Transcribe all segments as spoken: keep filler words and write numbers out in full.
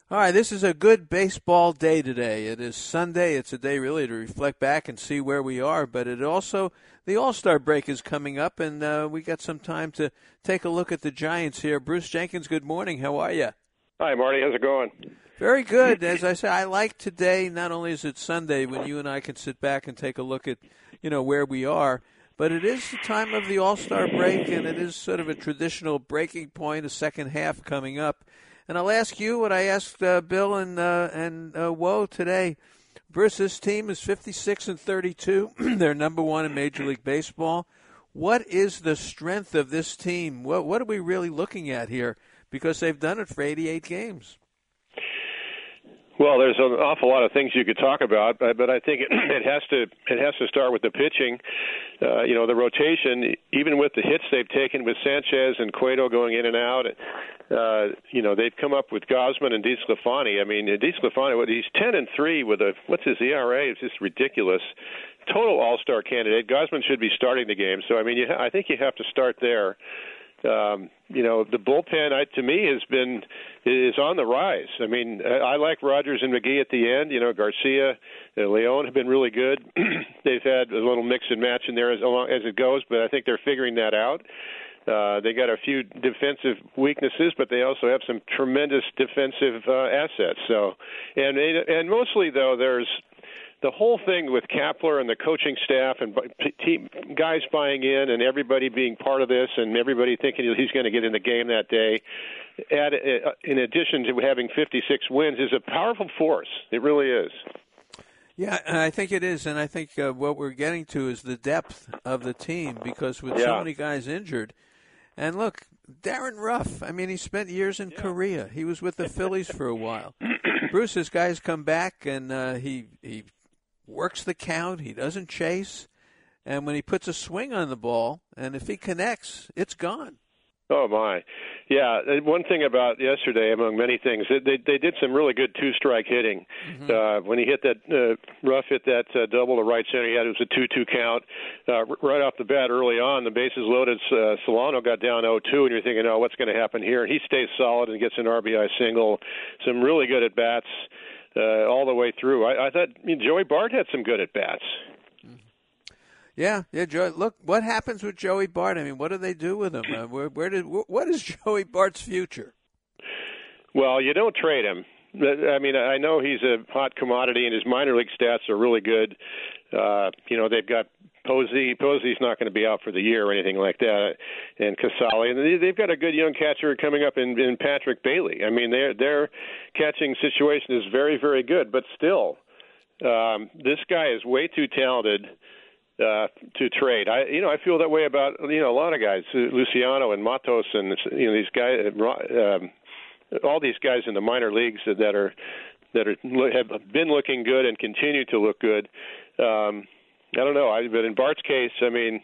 All right, this is a good baseball day today. It is Sunday. It's a day really to reflect back and see where we are, but it also, the All-Star break is coming up, and uh, we got some time to take a look at the Giants here. Bruce Jenkins, good morning. How are you? Hi, Marty. How's it going? Very good. As I said, I like today, not only is it Sunday when you and I can sit back and take a look at, you know, where we are, but it is the time of the All-Star break, and it is sort of a traditional breaking point, a second half coming up. And I'll ask you what I asked uh, Bill and uh, and uh, Woe today. Bruce, this team is fifty-six and thirty-two. They're number one in Major League Baseball. What is the strength of this team? What what are we really looking at here? Because they've done it for eighty-eight games. Well, there's an awful lot of things you could talk about, but, but I think it, it has to it has to start with the pitching. Uh, you know, the rotation, even with the hits they've taken with Sanchez and Cueto going in and out, uh, you know, they've come up with Gausman and DeSclafani. I mean, DeSclafani, he's ten and three with a what's his E R A? It's just ridiculous. Total All-Star candidate. Gausman should be starting the game. So I mean, you ha- I think you have to start there. Um, you know, the bullpen, I, to me, has been is on the rise. I mean, I, I like Rogers and McGee at the end. You know, Garcia and Leon have been really good. They've had a little mix and match in there as, as it goes, but I think they're figuring that out. Uh, they got a few defensive weaknesses, but they also have some tremendous defensive uh, assets. So, and and mostly though, there's the whole thing with Kapler and the coaching staff and team, guys buying in and everybody being part of this and everybody thinking he's going to get in the game that day, add, in addition to having fifty-six wins, is a powerful force. It really is. Yeah, I think it is, and I think uh, what we're getting to is the depth of the team because with yeah. so many guys injured. And look, Darren Ruff, I mean, he spent years in yeah. Korea. He was with the Phillies for a while. Bruce, this guy's come back, and uh, he he works the count. He doesn't chase. And when he puts a swing on the ball, and if he connects, it's gone. Oh, my. Yeah, one thing about yesterday, among many things, they they did some really good two-strike hitting. Mm-hmm. Uh, when he hit that, uh, Ruff hit that uh, double to right center, he had it was a two two count. Uh, right off the bat early on, the bases loaded, uh, Solano got down oh two, and you're thinking, oh, what's going to happen here? And he stays solid and gets an R B I single. Some really good at-bats. Uh, all the way through. I, I thought I mean, Joey Bart had some good at-bats. Yeah, yeah, Joey. Look, what happens with Joey Bart? I mean, what do they do with him? Uh, where, where did, what is Joey Bart's future? Well, you don't trade him. I mean, I know he's a hot commodity, and his minor league stats are really good. Uh, you know, they've got Posey. Posey's not going to be out for the year or anything like that, and Casale. And they've got a good young catcher coming up in, in Patrick Bailey. I mean, their their catching situation is very, very good. But still, um, this guy is way too talented uh, to trade. I, you know, I feel that way about you know a lot of guys, Luciano and Matos, and you know these guys, um, all these guys in the minor leagues that are that are have been looking good and continue to look good. Um, I don't know. I, but in Bart's case, I mean,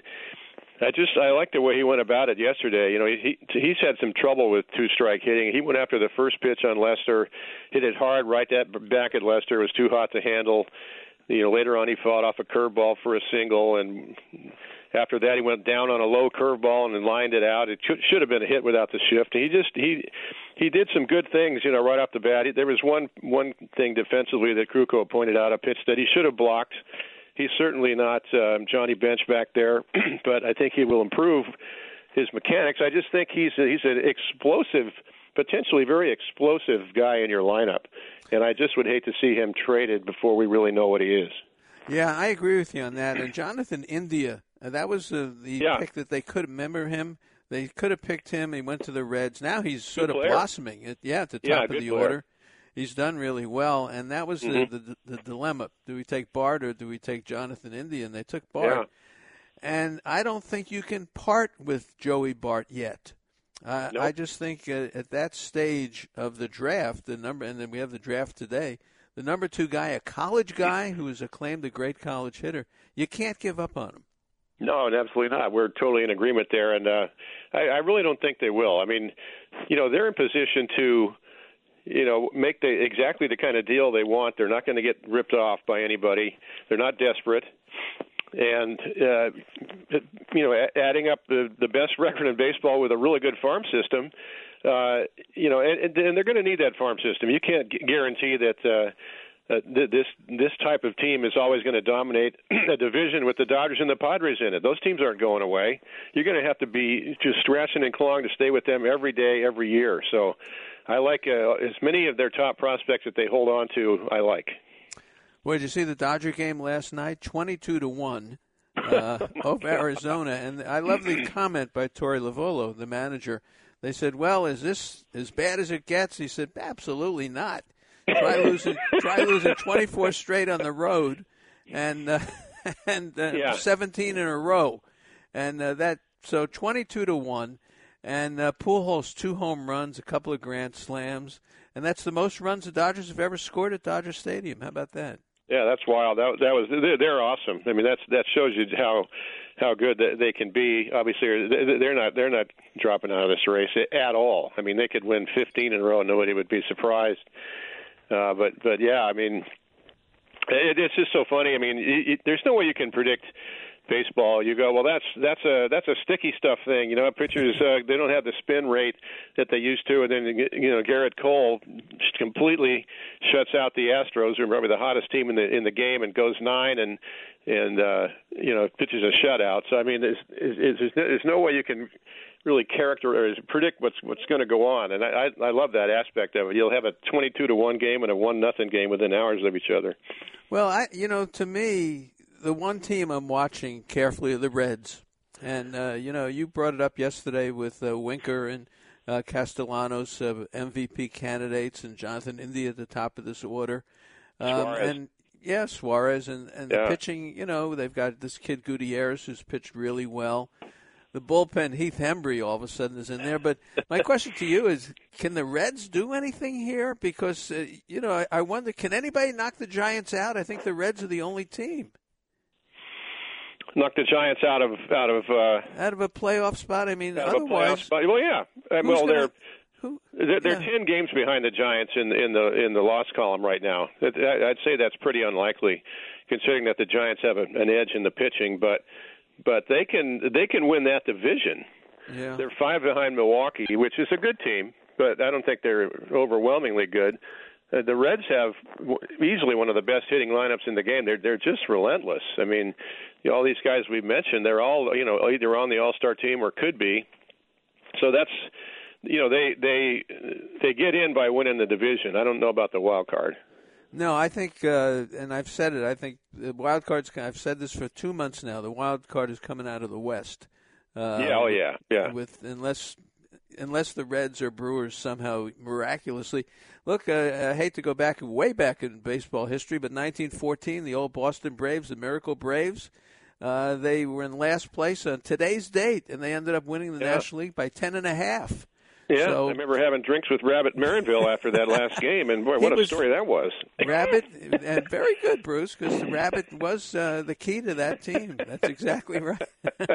I just I like the way he went about it yesterday. You know, he he's had some trouble with two-strike hitting. He went after the first pitch on Lester, hit it hard right at, back at Lester. It was too hot to handle. You know, later on he fought off a curveball for a single, and after that he went down on a low curveball and then lined it out. It should, should have been a hit without the shift. He just he he did some good things. You know, right off the bat. There was one one thing defensively that Krukow pointed out, a pitch that he should have blocked. He's certainly not um, Johnny Bench back there, but I think he will improve his mechanics. I just think he's a, he's an explosive, potentially very explosive guy in your lineup, and I just would hate to see him traded before we really know what he is. Yeah, I agree with you on that. And Jonathan India, uh, that was uh, the yeah. pick that they could remember him. They could have picked him. He went to the Reds. Now he's sort good of player. blossoming. At, yeah, at the top yeah, of the player. order. He's done really well, and that was mm-hmm. the, the the dilemma. Do we take Bart or do we take Jonathan India? And they took Bart. Yeah. And I don't think you can part with Joey Bart yet. Uh, nope. I just think uh, at that stage of the draft, the number, and then we have the draft today, the number two guy, a college guy who is acclaimed a great college hitter, you can't give up on him. No, absolutely not. We're totally in agreement there, and uh, I, I really don't think they will. I mean, you know, they're in position to – you know, make the exactly the kind of deal they want. They're not going to get ripped off by anybody. They're not desperate. And, uh, you know, adding up the, the best record in baseball with a really good farm system, uh, you know, and, and they're going to need that farm system. You can't guarantee that. Uh, Uh, th- this this type of team is always going to dominate a division with the Dodgers and the Padres in it. Those teams aren't going away. You're going to have to be just scratching and clawing to stay with them every day, every year. So I like uh, as many of their top prospects that they hold on to, I like. Well, did you see the Dodger game last night? twenty-two to one uh, over Arizona. And I love the comment by Torey Lovullo, the manager. They said, well, is this as bad as it gets? He said, absolutely not. Try losing, try losing twenty-four straight on the road, and uh, and uh, yeah. seventeen in a row, and uh, that so twenty-two to one, and uh, Pujols two home runs, a couple of grand slams, and that's the most runs the Dodgers have ever scored at Dodger Stadium. How about that? Yeah, that's wild. That that was they're, they're awesome. I mean, that's that shows you how how good they can be. Obviously, they're not they're not dropping out of this race at all. I mean, they could win fifteen in a row, and nobody would be surprised. Uh, but but yeah, I mean, it, it's just so funny. I mean, it, it, there's no way you can predict baseball. You go, well, that's that's a that's a sticky stuff thing. You know, pitchers uh, they don't have the spin rate that they used to, and then you know Garrett Cole completely shuts out the Astros, who are probably the hottest team in the in the game, and goes nine and and uh, you know pitches a shutout. So I mean, there's, there's, there's no way you can really character or predict what's what's going to go on, and I, I I love that aspect of it. You'll have a twenty-two to one game and a one nothing game within hours of each other. Well, I you know to me the one team I'm watching carefully are the Reds, and uh, you know you brought it up yesterday with uh, Winker and uh, Castellanos, uh, M V P candidates, and Jonathan India at the top of this order, um, Suarez. and yeah Suarez and and yeah. the pitching. You know they've got this kid Gutierrez who's pitched really well. The bullpen, Heath Hembry, all of a sudden is in there. But my question to you is, can the Reds do anything here? Because, uh, you know, I, I wonder, can anybody knock the Giants out? I think the Reds are the only team. Knock the Giants out of out of uh, out of a playoff spot. I mean, out of a otherwise, playoff spot. Well, yeah. Uh, well, gonna, they're who, they're, they're yeah. ten games behind the Giants in in the in the loss column right now. I'd say that's pretty unlikely, considering that the Giants have a, an edge in the pitching, but. But they can they can win that division. Yeah. They're five behind Milwaukee, which is a good team, but I don't think they're overwhelmingly good. Uh, the Reds have w- easily one of the best hitting lineups in the game. They're they're just relentless. I mean, you know, all these guys we've mentioned, they're all you know either on the All-Star team or could be. So that's you know they they they get in by winning the division. I don't know about the wild card. No, I think, uh, and I've said it, I think the wild card's, I've said this for two months now, the wild card is coming out of the West. Uh, yeah, oh yeah, yeah. With, unless unless the Reds or Brewers somehow miraculously. Look, uh, I hate to go back, way back in baseball history, but nineteen fourteen, the old Boston Braves, the Miracle Braves, uh, they were in last place on today's date, and they ended up winning the yeah. National League by ten and a half. Yeah, so, I remember having drinks with Rabbit Marinville after that last game, and boy, what a was, story that was. Rabbit, and very good, Bruce, because the Rabbit was uh, the key to that team. That's exactly right.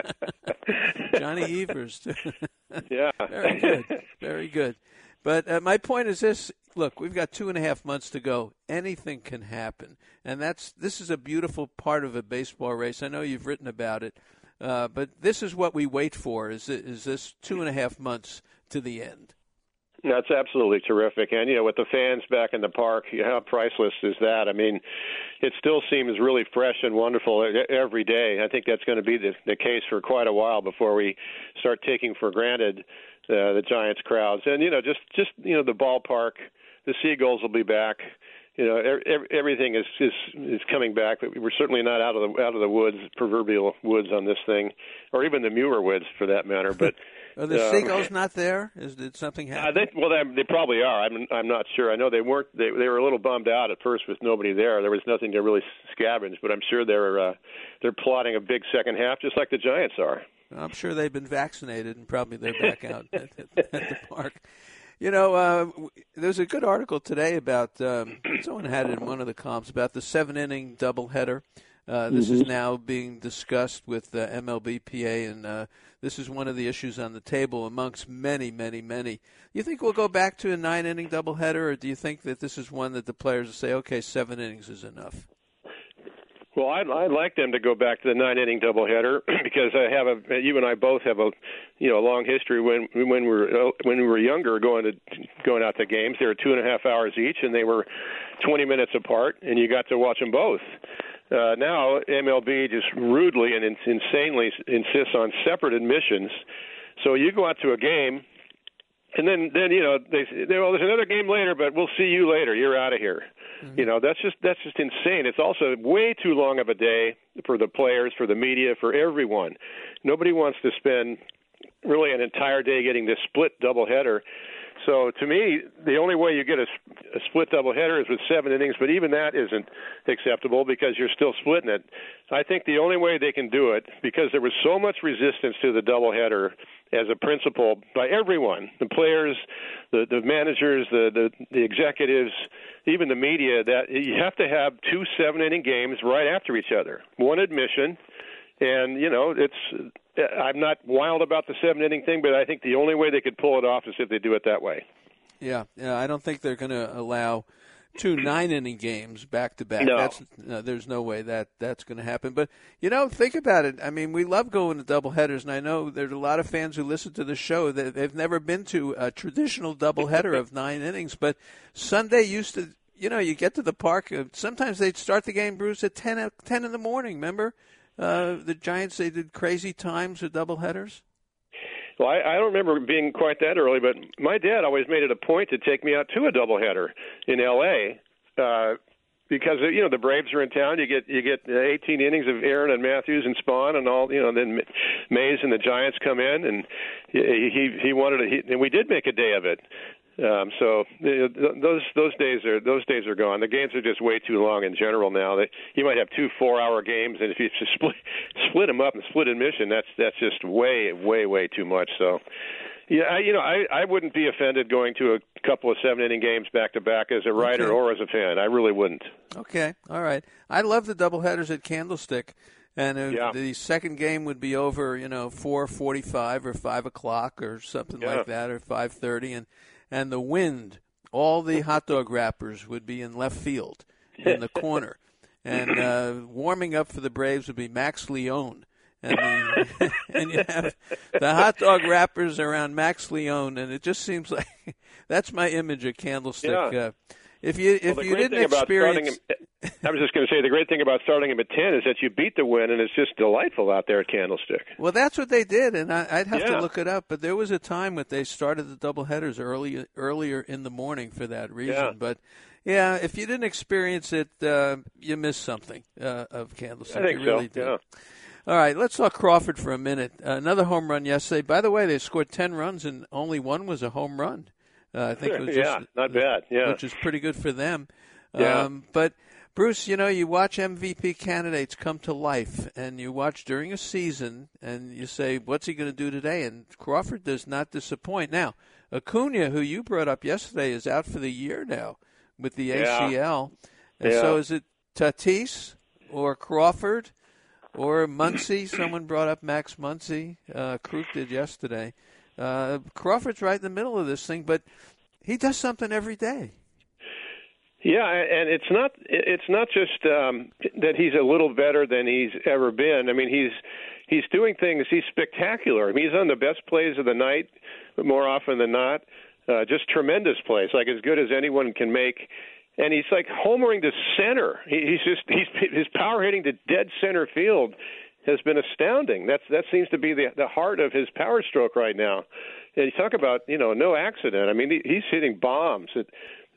Johnny Evers, too. Yeah. Very good, very good. But uh, my point is this, look, we've got two and a half months to go. Anything can happen, and that's this is a beautiful part of a baseball race. I know you've written about it, uh, but this is what we wait for, is, is this two and a half months to the end. That's absolutely terrific. And, you know, with the fans back in the park, how priceless is that? I mean, it still seems really fresh and wonderful every day. I think that's going to be the, the case for quite a while before we start taking for granted uh, the Giants crowds. And, you know, just, just, you know, the ballpark, the Seagulls will be back. You know, er, everything is, is is coming back, but we're certainly not out of the out of the woods, proverbial woods on this thing, or even the Muir woods for that matter. But are the uh, Seagulls not there? Is did something happen? Uh, they, well, they, they probably are. I'm I'm not sure. I know they weren't. They they were a little bummed out at first with nobody there. There was nothing to really scavenge, but I'm sure they're uh, they're plotting a big second half, just like the Giants are. I'm sure they've been vaccinated, and probably they're back out at, at, at the park. You know, uh, there's a good article today about, um, someone had it in one of the columns, about the seven-inning doubleheader. Uh, this mm-hmm. is now being discussed with uh, M L B P A, and uh, this is one of the issues on the table amongst many, many, many. You think we'll go back to a nine-inning doubleheader, or do you think that this is one that the players will say, okay, seven innings is enough? Well, I'd, I'd like them to go back to the nine-inning doubleheader because I have a. You and I both have a, you know, a long history when when we were when we were younger going to going out to games. They were two and a half hours each, and they were twenty minutes apart, and you got to watch them both. Uh, now M L B just rudely and insanely insists on separate admissions. So you go out to a game, and then then you know they say, well, there's another game later, but we'll see you later. You're out of here. Mm-hmm. You know, that's just that's just insane. It's also way too long of a day for the players, for the media, for everyone. Nobody wants to spend really an entire day getting this split doubleheader. So to me, the only way you get a, a split doubleheader is with seven innings, but even that isn't acceptable because you're still splitting it. I think the only way they can do it, because there was so much resistance to the doubleheader as a principle by everyone, the players, the, the managers, the, the, the executives, even the media, that you have to have two seven-inning games right after each other, one admission, and, you know, it's – I'm not wild about the seven-inning thing, but I think the only way they could pull it off is if they do it that way. Yeah, yeah I don't think they're going to allow two nine-inning games back-to-back. No. That's, no, there's no way that that's going to happen. But, you know, think about it. I mean, we love going to doubleheaders, and I know there's a lot of fans who listen to the show that they've never been to a traditional doubleheader of nine innings. But Sunday used to, you know, you get to the park. Sometimes they'd start the game, Bruce, at ten, ten in the morning, remember? Uh, the Giants, they did crazy times with doubleheaders? Well, I, I don't remember being quite that early, but my dad always made it a point to take me out to a doubleheader in L A Uh, because, you know, the Braves are in town. You get you get eighteen innings of Aaron and Matthews and Spawn and all, you know, then Mays and the Giants come in, and he he, he wanted to, he, and we did make a day of it. Um, so uh, those those days are those days are gone. The games are just way too long in general now. They, you might have two four-hour games, and if you just split split them up and split admission, that's that's just way way way too much. So, yeah, I, you know, I, I wouldn't be offended going to a couple of seven-inning games back to back as a writer okay. or as a fan. I really wouldn't. Okay, all right. I love the doubleheaders at Candlestick. And uh, yeah. the second game would be over, you know, four forty-five or five o'clock or something yeah. like that, or five thirty, and and the wind, all the hot dog wrappers would be in left field in the corner. And uh, warming up for the Braves would be Max Leone. And, the, and you have the hot dog wrappers around Max Leone, and it just seems like that's my image of Candlestick. Yeah. Uh, if you if well, you didn't experience, him, I was just going to say the great thing about starting him at ten is that you beat the wind, and it's just delightful out there at Candlestick. Well, that's what they did, and I, I'd have yeah. to look it up. But there was a time when they started the doubleheaders early earlier in the morning for that reason. Yeah. But yeah, if you didn't experience it, uh, you missed something uh, of Candlestick. I think you really so. did. Yeah. All right, let's talk Crawford for a minute. Uh, another home run yesterday. By the way, they scored ten runs, and only one was a home run. Uh, I think it was yeah, just, not bad. Yeah, which is pretty good for them. Yeah. Um, but Bruce, you know, you watch M V P candidates come to life, and you watch during a season, and you say, "What's he going to do today?" And Crawford does not disappoint. Now, Acuna, who you brought up yesterday, is out for the year now with the yeah. A C L. And yeah. so, is it Tatis or Crawford or Muncy? Someone brought up Max Muncy. Uh, Kruk did yesterday. Uh, Crawford's right in the middle of this thing, but he does something every day. Yeah, and it's not it's not just um, that he's a little better than he's ever been. I mean, he's he's doing things. He's spectacular. I mean, he's on the best plays of the night more often than not. Uh, just tremendous plays, like as good as anyone can make. And he's like homering to center. He, he's just he's his power hitting to dead center field has been astounding. That's that seems to be the the heart of his power stroke right now. And you talk about you know no accident. I mean, he, he's hitting bombs. It,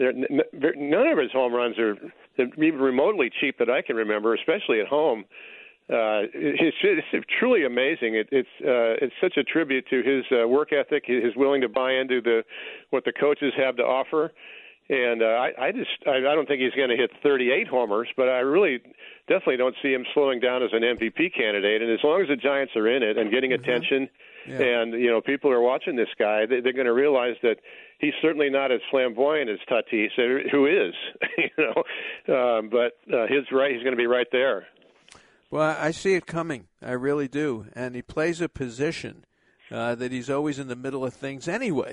None of his home runs are even remotely cheap that I can remember, especially at home. Uh, it's, it's truly amazing. It, it's uh, it's such a tribute to his uh, work ethic, his willing to buy into the what the coaches have to offer. And uh, I, I just I, I don't think he's going to hit thirty-eight homers, but I really definitely don't see him slowing down as an M V P candidate. And as long as the Giants are in it and getting mm-hmm. attention, yeah. and you know people are watching this guy, they, they're going to realize that he's certainly not as flamboyant as Tatis, who is, you know. Um, but uh, his right, he's going to be right there. Well, I see it coming. I really do. And he plays a position uh, that he's always in the middle of things anyway.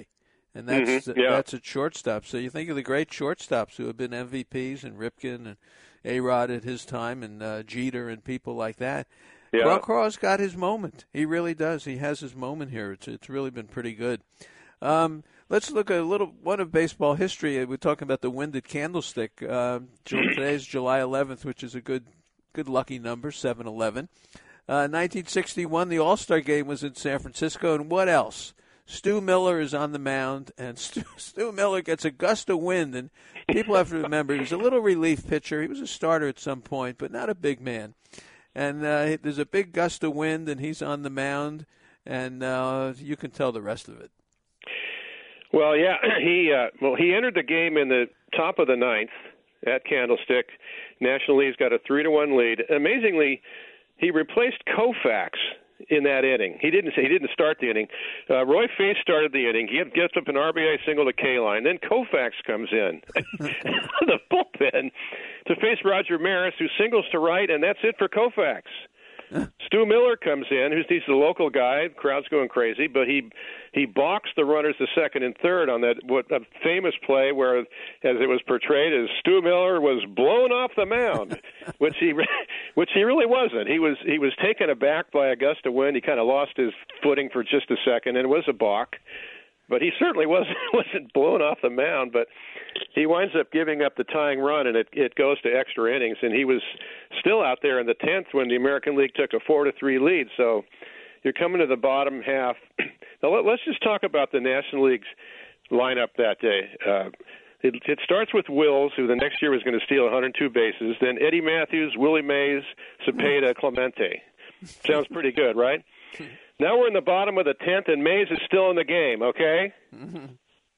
And that's mm-hmm, yeah. that's at shortstop. So you think of the great shortstops who have been M V Ps, and Ripken and A-Rod at his time, and uh, Jeter and people like that. Yeah. Craw's got his moment. He really does. He has his moment here. It's it's really been pretty good. Um, let's look at a little one of baseball history. We're talking about the wind at Candlestick. Uh, today's July eleventh, which is a good good lucky number, seven eleven. Uh, nineteen sixty-one, the All-Star Game was in San Francisco, and what else? Stu Miller is on the mound, and Stu, Stu Miller gets a gust of wind, and people have to remember he was a little relief pitcher. He was a starter at some point, but not a big man. And uh, there's a big gust of wind, and he's on the mound, and uh, you can tell the rest of it. Well, yeah, he uh, well he entered the game in the top of the ninth at Candlestick. National League's got a three to one lead. Amazingly, he replaced Koufax in that inning. He didn't he didn't start the inning. Uh, Roy Faith started the inning. He gets up an R B I single to K-line. Then Koufax comes in the bullpen to face Roger Maris, who singles to right, and that's it for Koufax. Stu Miller comes in, who's he's the local guy. The crowd's going crazy, but he he balks the runners to second and third on that what a famous play where, as it was portrayed, as Stu Miller was blown off the mound, which he which he really wasn't. He was he was taken aback by a gust of wind. He kind of lost his footing for just a second, and it was a balk. But he certainly wasn't wasn't blown off the mound. But he winds up giving up the tying run, and it it goes to extra innings. And he was still out there in the tenth when the American League took a four to three lead. So you're coming to the bottom half. Now let, let's just talk about the National League's lineup that day. Uh, it, it starts with Wills, who the next year was going to steal one hundred two bases. Then Eddie Matthews, Willie Mays, Cepeda, Clemente. Sounds pretty good, right? Now we're in the bottom of the tenth, and Mays is still in the game, okay? Mm-hmm.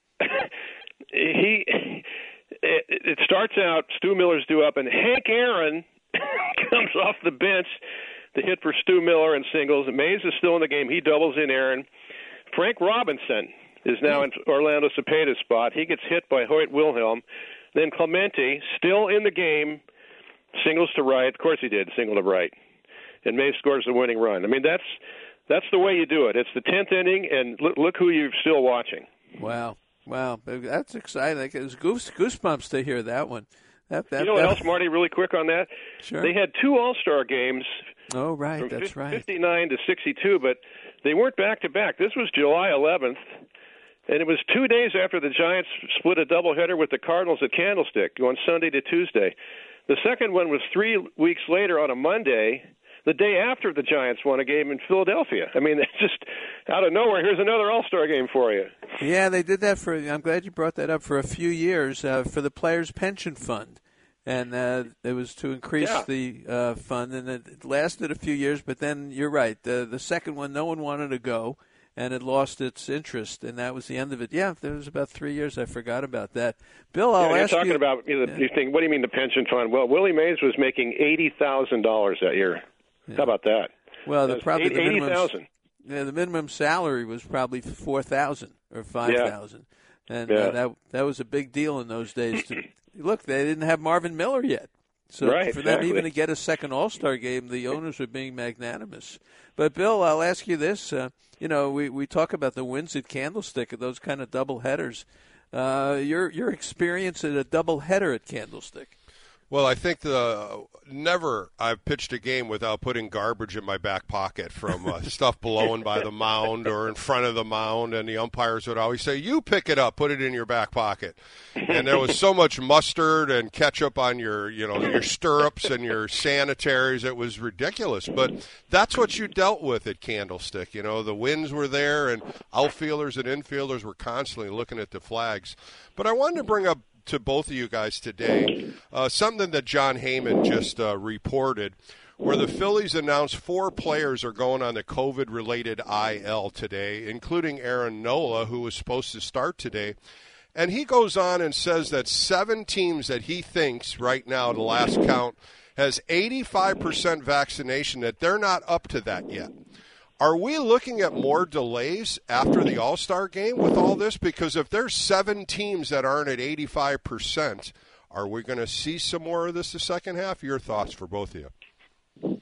he it, it starts out, Stu Miller's due up, and Hank Aaron comes off the bench to hit for Stu Miller and singles. Mays is still in the game. He doubles in Aaron. Frank Robinson is now in Orlando Cepeda's spot. He gets hit by Hoyt Wilhelm. Then Clemente, still in the game, singles to right. Of course he did, single to right. And Mays scores the winning run. I mean, that's that's the way you do it. It's the tenth inning, and look, look who you're still watching. Wow. Wow. That's exciting. It was goose, goosebumps to hear that one. That, that, you know what else, Marty, really quick on that? Sure. They had two All-Star games. Oh, right. From That's right. fifty-nine to sixty-two, but they weren't back-to-back. This was July eleventh, and it was two days after the Giants split a doubleheader with the Cardinals at Candlestick, going Sunday to Tuesday. The second one was three weeks later on a Monday, the day after the Giants won a game in Philadelphia. I mean, it's just out of nowhere. Here's another All-Star game for you. Yeah, they did that for, I'm glad you brought that up, for a few years uh, for the Players' Pension Fund. And uh, it was to increase yeah. the uh, fund, and it lasted a few years. But then you're right. The the second one, no one wanted to go, and it lost its interest, and that was the end of it. Yeah, there was about three years. I forgot about that. Bill, I'll yeah, ask you. You're talking about, you, know, yeah. you think, what do you mean the pension fund? Well, Willie Mays was making eighty thousand dollars that year. Yeah. How about that? Well, the, probably eighty, the minimum, eighty thousand. Yeah, the minimum salary was probably four thousand or five thousand, yeah. and yeah. uh, that that was a big deal in those days. To, look, they didn't have Marvin Miller yet. So right, for them exactly. even to get a second All-Star game, the owners were being magnanimous. But, Bill, I'll ask you this. Uh, you know, we, we talk about the wins at Candlestick, those kind of double headers. Uh, your your experience at a double header at Candlestick. Well, I think the never I've pitched a game without putting garbage in my back pocket from uh, stuff blowing by the mound or in front of the mound, and the umpires would always say, "You pick it up, put it in your back pocket." And there was so much mustard and ketchup on your, you know, your stirrups and your sanitaries, it was ridiculous. But that's what you dealt with at Candlestick. You know, the winds were there, and outfielders and infielders were constantly looking at the flags. But I wanted to bring up to both of you guys today uh, something that John Heyman just uh, reported, where the Phillies announced four players are going on the COVID-related I L today, including Aaron Nola, who was supposed to start today. And he goes on and says that seven teams that he thinks right now, the last count, has eighty-five percent vaccination, that they're not up to that yet. Are we looking at more delays after the All-Star game with all this? Because if there's seven teams that aren't at eighty-five percent, are we going to see some more of this the second half? Your thoughts for both of you.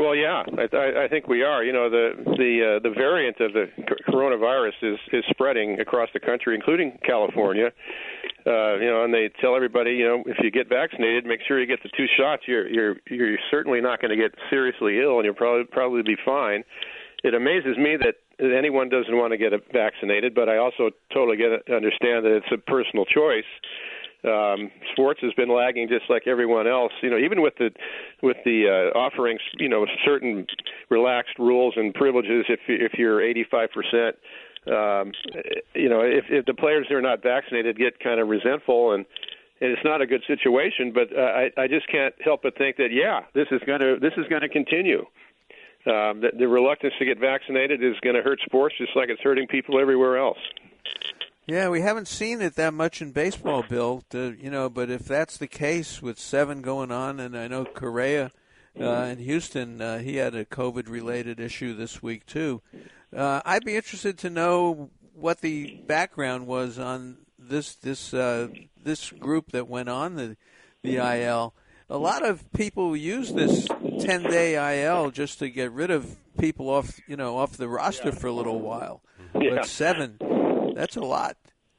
Well, yeah, I, I think we are. You know, the the uh, the variant of the coronavirus is is spreading across the country, including California. Uh, you know, and they tell everybody, you know, if you get vaccinated, make sure you get the two shots. You're you're you're certainly not going to get seriously ill, and you'll probably probably be fine. It amazes me that anyone doesn't want to get vaccinated, but I also totally get understand that it's a personal choice. Um, sports has been lagging just like everyone else. You know, even with the with the uh, offering, you know, certain relaxed rules and privileges. If if you're eighty-five percent, um, you know, if, if the players who are not vaccinated get kind of resentful, and, and it's not a good situation. But uh, I I just can't help but think that yeah, this is going to this is going to continue. Um, the, the reluctance to get vaccinated is going to hurt sports just like it's hurting people everywhere else. Yeah, we haven't seen it that much in baseball, Bill. To, you know, but if that's the case with seven going on, and I know Correa uh, in Houston, uh, he had a COVID-related issue this week too. Uh, I'd be interested to know what the background was on this this uh, this group that went on the the I L. A lot of people use this ten-day I L just to get rid of people off, you know, off the roster yeah. for a little while. Yeah. But seven. That's a lot.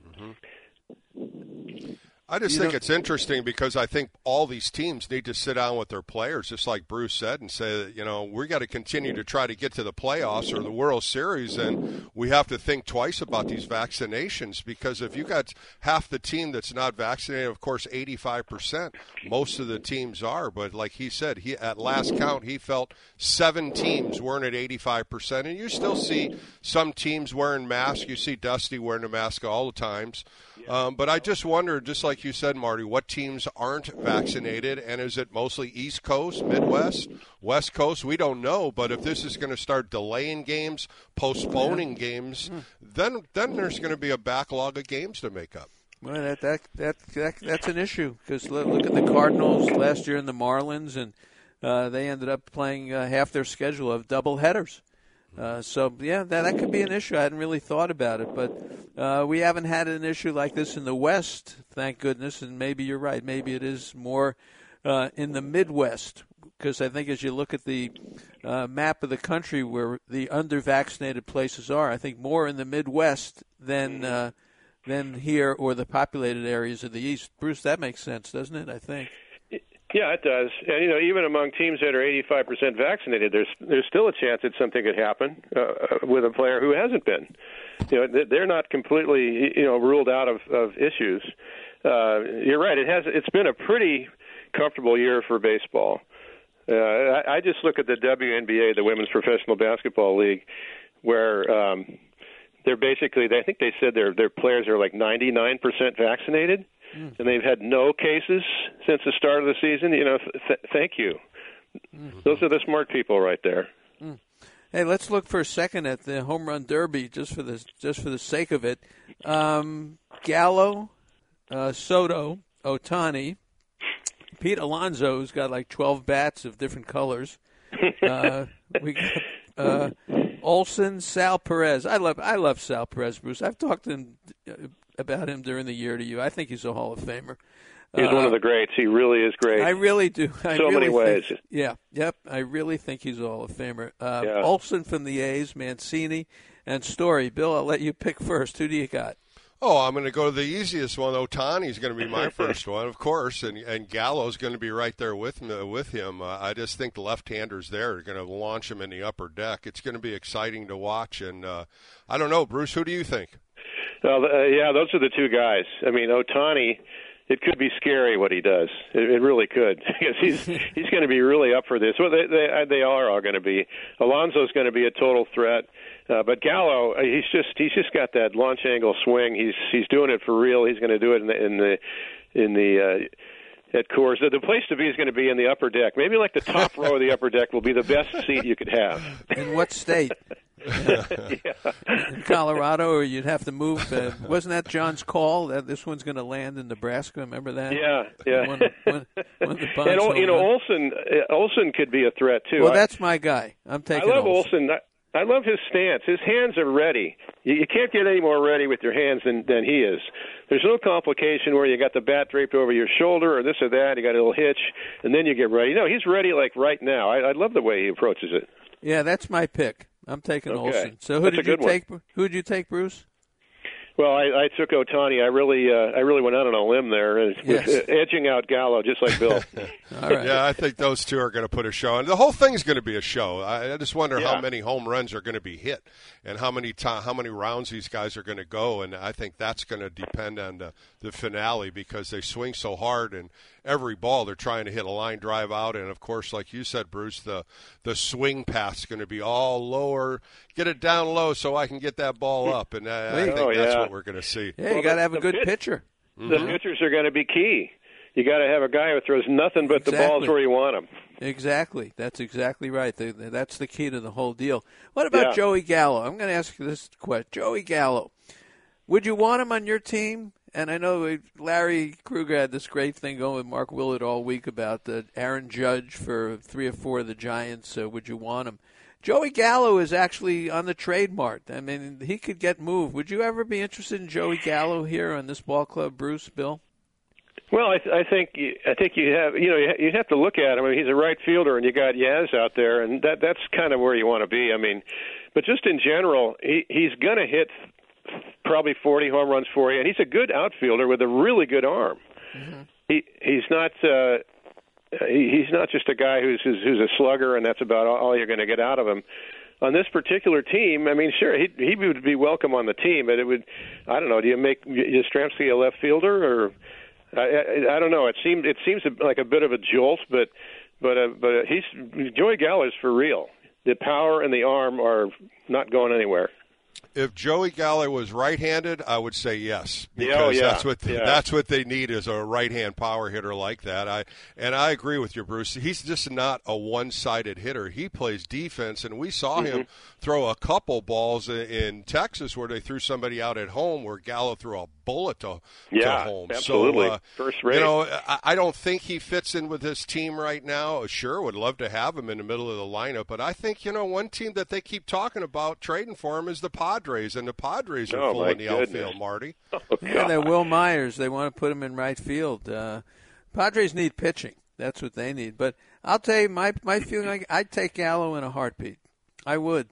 Mm-hmm. I just you think know, it's interesting because I think all these teams need to sit down with their players, just like Bruce said, and say that, you know, we got to continue to try to get to the playoffs or the World Series, and we have to think twice about these vaccinations because if you got half the team that's not vaccinated, of course, eighty-five percent, most of the teams are, but like he said, he at last count, he felt seven teams weren't at eighty-five percent, and you still see some teams wearing masks. You see Dusty wearing a mask all the times. Um, but I just wonder, just like you said, Marty, what teams aren't vaccinated, and is it mostly East Coast, Midwest, West Coast? We don't know, but if this is going to start delaying games, postponing games, then then there's going to be a backlog of games to make up. Well, that that that, that that's an issue because look, look at the Cardinals last year and the Marlins, and uh, they ended up playing uh, half their schedule of double headers. Uh, so, yeah, that, that could be an issue. I hadn't really thought about it. But uh, we haven't had an issue like this in the West, thank goodness. And maybe you're right. Maybe it is more uh, in the Midwest because I think as you look at the uh, map of the country where the under-vaccinated places are, I think more in the Midwest than, uh, than here or the populated areas of the East. Bruce, that makes sense, doesn't it, I think? Yeah, it does. And, you know, even among teams that are eighty-five percent vaccinated, there's there's still a chance that something could happen uh, with a player who hasn't been. You know, they're not completely, you know, ruled out of, of issues. Uh, you're right. It has. It's been a pretty comfortable year for baseball. Uh, I, I just look at the W N B A, the Women's Professional Basketball League, where um, they're basically, I think they said their their players are like ninety-nine percent vaccinated. And they've had no cases since the start of the season. You know, th- thank you. Mm-hmm. Those are the smart people right there. Mm. Hey, let's look for a second at the home run derby, just for the just for the sake of it. Um, Gallo, uh, Soto, Ohtani, Pete Alonso's got like twelve bats of different colors. Uh, we got uh, Olson, Sal Perez. I love I love Sal Perez, Bruce. I've talked to him about him during the year to you. I think he's a Hall of Famer. He's uh, one of the greats. He really is great. I really do. I so really many ways. Think, yeah, yep. I really think he's a Hall of Famer. Uh, yeah. Olson from the A's, Mancini, and Story. Bill, I'll let you pick first. Who do you got? Oh, I'm going to go to the easiest one. Ohtani's going to be my first one, of course, and and Gallo's going to be right there with me, with him. Uh, I just think the left-handers there are going to launch him in the upper deck. It's going to be exciting to watch, and uh, I don't know, Bruce, who do you think? Well, uh, yeah, those are the two guys. I mean, Ohtani, it could be scary what he does. It, it really could because he's he's going to be really up for this. Well, they they, they are all going to be. Alonso's going to be a total threat, uh, but Gallo, he's just he's just got that launch angle swing. He's he's doing it for real. He's going to do it in the in the in the. Uh, At Coors, the place to be is going to be in the upper deck. Maybe like the top row of the upper deck will be the best seat you could have. In what state? yeah. In Colorado, or you'd have to move. Uh, wasn't that John's call that this one's going to land in Nebraska? Remember that? Yeah, yeah. When, when, when the and you know, Olson, uh, Olson could be a threat too. Well, I, that's my guy. I'm taking. I love Olson. Olson. I love his stance. His hands are ready. You, you can't get any more ready with your hands than, than he is. There's no complication where you got the bat draped over your shoulder or this or that. You got a little hitch, and then you get ready. No, he's ready like right now. I, I love the way he approaches it. Yeah, that's my pick. I'm taking okay. Olsen. So who that's did you take? Who did you take, Bruce? Well, I, I took Ohtani. I really, uh, I really went out on a limb there, uh, yes. with, uh, edging out Gallo, just like Bill. All right. Yeah, I think those two are going to put a show, and the whole thing's going to be a show. I, I just wonder yeah. how many home runs are going to be hit, and how many to- how many rounds these guys are going to go, and I think that's going to depend on the, the finale because they swing so hard, and every ball they're trying to hit a line drive out, and of course, like you said, Bruce, the the swing path's going to be all lower. Get it down low so I can get that ball up, and I, I think oh, that's yeah. what we're going to see. Yeah, you well, got to have a good pitch, pitcher. The Mm-hmm. pitchers are going to be key. You got to have a guy who throws nothing but exactly. the balls where you want them. Exactly. That's exactly right. The, the, that's the key to the whole deal. What about yeah. Joey Gallo? I'm going to ask you this question. Joey Gallo, would you want him on your team? And I know Larry Kruger had this great thing going with Mark Willett all week about the Aaron Judge for three or four of the Giants. So would you want him? Joey Gallo is actually on the trade mart. I mean, he could get moved. Would you ever be interested in Joey Gallo here on this ball club, Bruce, Bill? Well, I, th- I think I think you have you know you have to look at him. I mean, he's a right fielder, and you got Yaz out there, and that that's kind of where you want to be. I mean, but just in general, he he's going to hit probably forty home runs for you, and he's a good outfielder with a really good arm. Mm-hmm. He he's not. Uh, He's not just a guy who's who's a slugger, and that's about all you're going to get out of him. On this particular team, I mean, sure, he he would be welcome on the team, but it would, I don't know. Do you make is Stramsky a left fielder, or I, I, I don't know. It seems it seems like a bit of a jolt, but but uh, but he's Joey Gallo is for real. The power and the arm are not going anywhere. If Joey Gallo was right-handed, I would say yes, because oh, yeah. that's what yeah. that's what they need is a right-hand power hitter like that. I and I agree with you, Bruce. He's just not a one-sided hitter. He plays defense, and we saw mm-hmm. him throw a couple balls in, in Texas where they threw somebody out at home, where Gallo threw a bullet to, yeah, to home. Absolutely, so, uh, first rate. You know, I, I don't think he fits in with this team right now. Sure, would love to have him in the middle of the lineup, but I think you know one team that they keep talking about trading for him is the Padres, and the Padres are oh, full in the goodness. outfield, Marty. Oh, yeah, they're Will Myers. They want to put him in right field. Uh, Padres need pitching. That's what they need. But I'll tell you, my my feeling, like I'd take Gallo in a heartbeat. I would,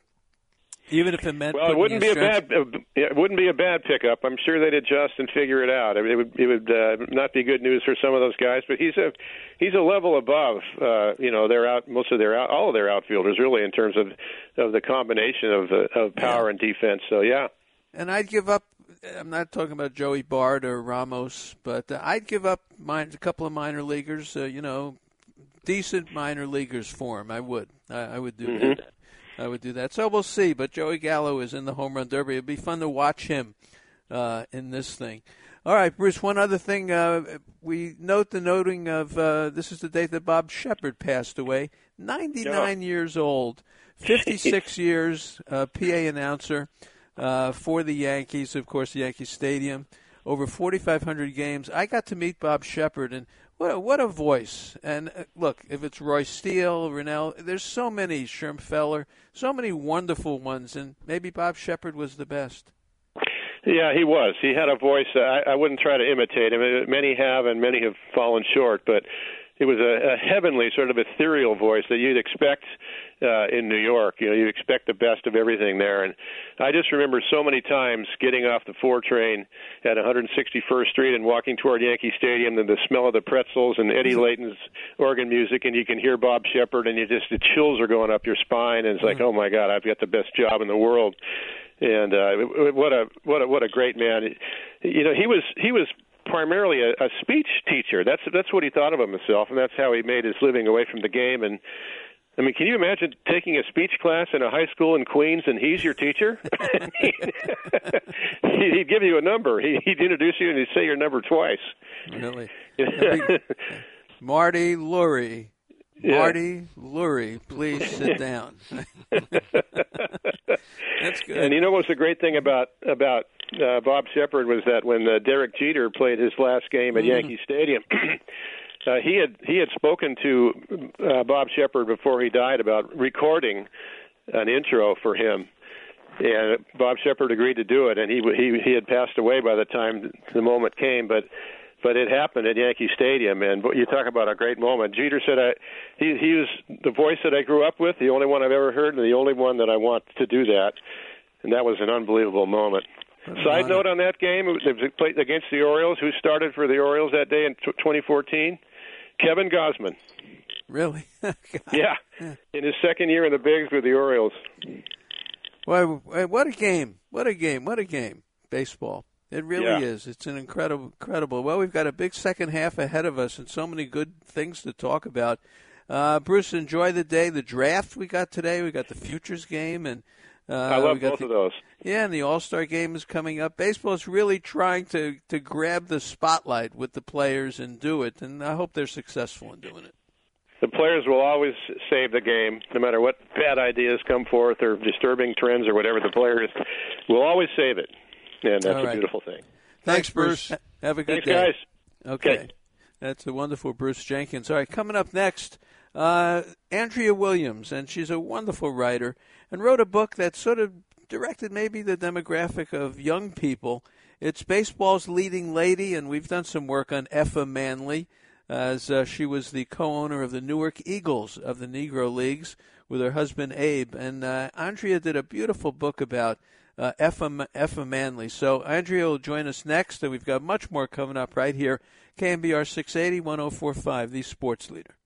even if it meant. Well, it wouldn't be a bad. Uh, it wouldn't be a bad pickup. I'm sure they'd adjust and figure it out. I mean, it would. It would uh, not be good news for some of those guys, but he's a he's a level above. Uh, you know, they're out. Most of their out, all of their outfielders, really, in terms of of the combination of the of power yeah. and defense. So yeah. And I'd give up. I'm not talking about Joey Bart or Ramos, but uh, I'd give up mine, a couple of minor leaguers. Uh, you know, decent minor leaguers for him. I would. I, I would do mm-hmm. that. I would do that. So we'll see. But Joey Gallo is in the home run derby. It'd be fun to watch him uh, in this thing. All right, Bruce, one other thing. Uh, we note the noting of uh, this is the date that Bob Shepard passed away, ninety-nine yeah. years old, fifty-six years, uh, P A announcer uh, for the Yankees, of course, the Yankee Stadium, over forty-five hundred games. I got to meet Bob Shepard, and what a, what a voice. And uh, look, if it's Roy Steele, Rennell, there's so many, Schermfeller, so many wonderful ones, and maybe Bob Shepard was the best. Yeah, he was. He had a voice. I, I wouldn't try to imitate him. Many have, and many have fallen short. But it was a, a heavenly, sort of ethereal voice that you'd expect uh, in New York. You know, you expect the best of everything there. And I just remember so many times getting off the four train at one hundred sixty-first Street and walking toward Yankee Stadium, and the smell of the pretzels and Eddie Layton's organ music, and you can hear Bob Shepard, and you just the chills are going up your spine, and it's like, oh my God, I've got the best job in the world. And uh, what a what a what a great man! You know, he was he was primarily a, a speech teacher. That's that's what he thought of himself, and that's how he made his living away from the game. And I mean, can you imagine taking a speech class in a high school in Queens, and he's your teacher? He'd give you a number. He'd introduce you, and he'd say your number twice. Really, Marty Lurie. Yeah. Marty Lurie, please sit down. That's good. And you know what's the great thing about about uh, Bob Shepard was that when uh, Derek Jeter played his last game at mm-hmm. Yankee Stadium, uh, he had he had spoken to uh, Bob Shepard before he died about recording an intro for him. And Bob Shepard agreed to do it, and he he he had passed away by the time the moment came, but but it happened at Yankee Stadium, and you talk about a great moment. Jeter said, I, he he was the voice that I grew up with, the only one I've ever heard, and the only one that I want to do that, and that was an unbelievable moment. Side note on that game, it was played against the Orioles. Who started for the Orioles that day in twenty fourteen? Kevin Gausman. Really? yeah, in his second year in the bigs with the Orioles. Well, what a game! What a game! What a game! Baseball. It really yeah. is. It's an incredible, incredible. Well, we've got a big second half ahead of us and so many good things to talk about. Uh, Bruce, enjoy the day. The draft we got today. We got the futures game, and uh, I love we got both the, of those. Yeah, and the All-Star game is coming up. Baseball is really trying to to grab the spotlight with the players and do it, and I hope they're successful in doing it. The players will always save the game, no matter what bad ideas come forth or disturbing trends or whatever. The players will always save it, and that's right. a beautiful thing. Thanks, Bruce. Have a good Thanks, day. guys. Okay. okay. That's the wonderful Bruce Jenkins. All right, coming up next, uh, Andrea Williams, and she's a wonderful writer, and wrote a book that's sort of directed maybe the demographic of young people. It's baseball's leading lady, and we've done some work on Effa Manley, as uh, she was the co-owner of the Newark Eagles of the Negro Leagues with her husband Abe. And uh, Andrea did a beautiful book about uh, Effa, Effa Manley. So Andrea will join us next, and we've got much more coming up right here. K M B R six eighty, one oh four point five, the Sports Leader.